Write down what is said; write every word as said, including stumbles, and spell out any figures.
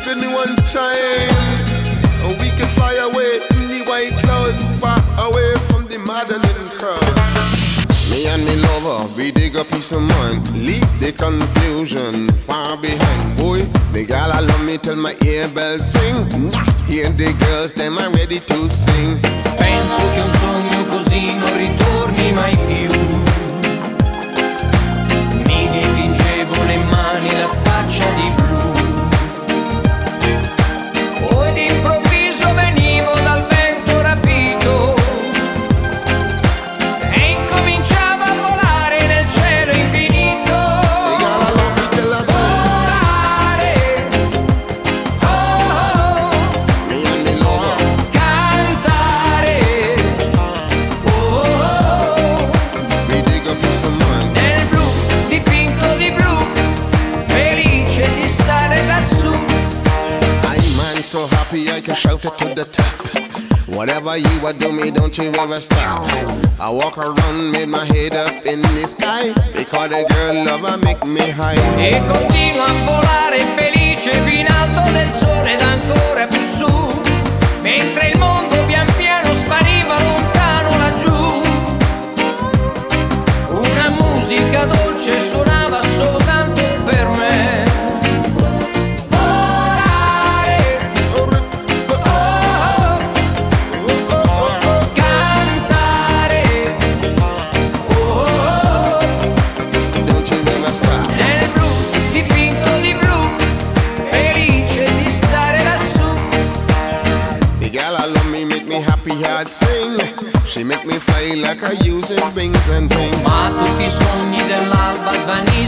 ride with me one time, and we can fly away in the white clouds, far away from the Madeline crowd. Me and me lover, we dig a piece of mind, leave the confusion far behind. Boy, the gal I love me till my ear bells ring. Nah, hear the girls, them are ready to sing. Penso che un sogno così non ritorni mai più. Mi dipingevo le mani, la faccia di blu. Poi d'improvviso venivo dal vento rapito e incominciavo a volare nel cielo infinito. Volare, oh, oh, cantare, oh, oh, nel blu dipinto di blu, felice di stare lassù. I'm man so happy I can shout it to the top. Whatever you a do me, don't you ever stop. I walk around with my head up in the sky, because the girl lover make me high. E continuo a volare felice fino alto del sole ed ancora più su, mentre il mondo pian piano spariva lontano laggiù. Una musica dolce suonava soltanto per me. I'd sing, she make me fly like a using wings and things. Ma tutti i sogni dell'alba svanivano